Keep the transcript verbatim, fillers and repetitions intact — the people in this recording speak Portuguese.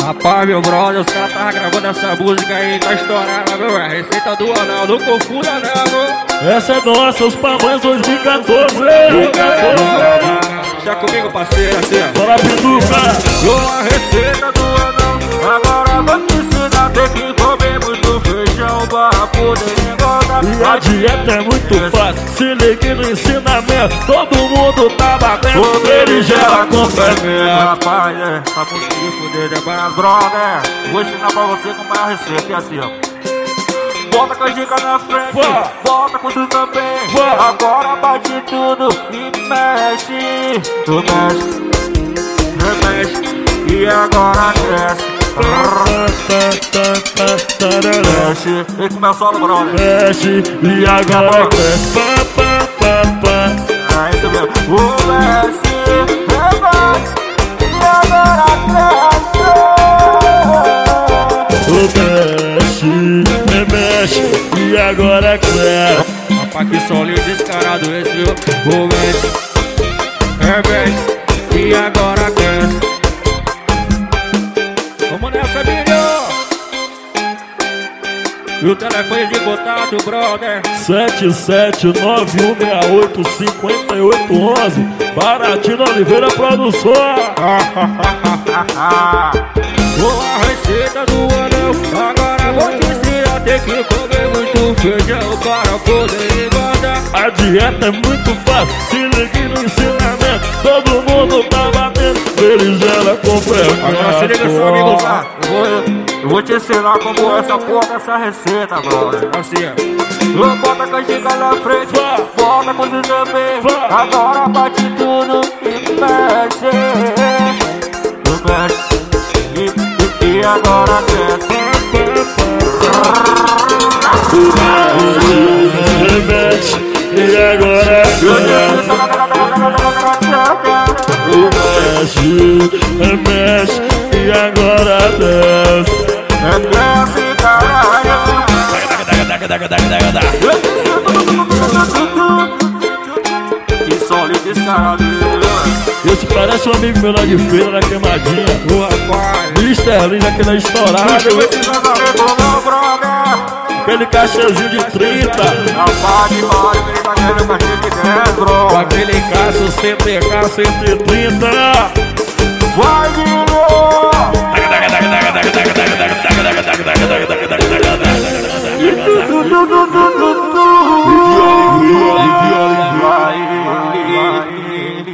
Rapaz, meu brother, os caras tava gravando essa música aí, tá estourada, meu. É a receita do anel, não confunda não, meu. Essa é nossa, os Pamães dois mil e quatorze. Deixa comigo, parceiro, assim. Bora, Pinduca. Ô, a receita do anel, agora vou te ensinar. Tem que comer muito feijão pra poder engordar. E a dieta é muito fácil, se liga no ensinamento. Todo mundo tá batendo berinjela com fermento. Rapaz, é, essa música de fuder é mais brother. Vou ensinar pra você como é a receita, e assim, ó. Bota com a dica na frente, Uá. bota com tu também. Uá. Agora bate tudo e mexe. Tu mexe, remexe, e agora cresce. Mexe, vem com o meu solo, brother. Mexe e agora cresce. Pá, pá, pá, pá. É isso mesmo. O mexe, remexe, e agora cresce. O mexe, remexe e agora cresce. Rapaz, que solinho descarado esse, viu? O mexe, remexe, e agora cresce. Vamos nessa, milho! E o telefone de contato, brother. sete sete nove um seis oito cinco oito um um. Baratinho Oliveira Produção. Boa receita do anel, agora vou te ensinar. Tem que comer muito feijão para poder engordar. A dieta é muito fácil, se ligue no ensinamento. Todo mundo tá batendo berinjela com fermento. Agora se liga só, amigo, tá? Eu vou, eu vou te ensinar como é essa porra dessa receita, brother. Assim, ó. Bota a canjica na frente, bota com tu também. Agora bate tudo e mexe. Tu mexe, e, e, e agora cresce. Remexe e agora cresce. Remexe, remexe e agora desce. Cresce, caralho. Que sólido descarado. Esse parece um amigo meu lá de feira, na queimadinha. O rapaz. mister Lins aqui na estourada. Esse casamento, meu brother. Aquele cachezinho de trinta. Rapaz, de barulho, ele tá querendo cachê de dentro. Com aquele cacho C T K cento e trinta. Vai, Guilherme! Dudu, Dudu,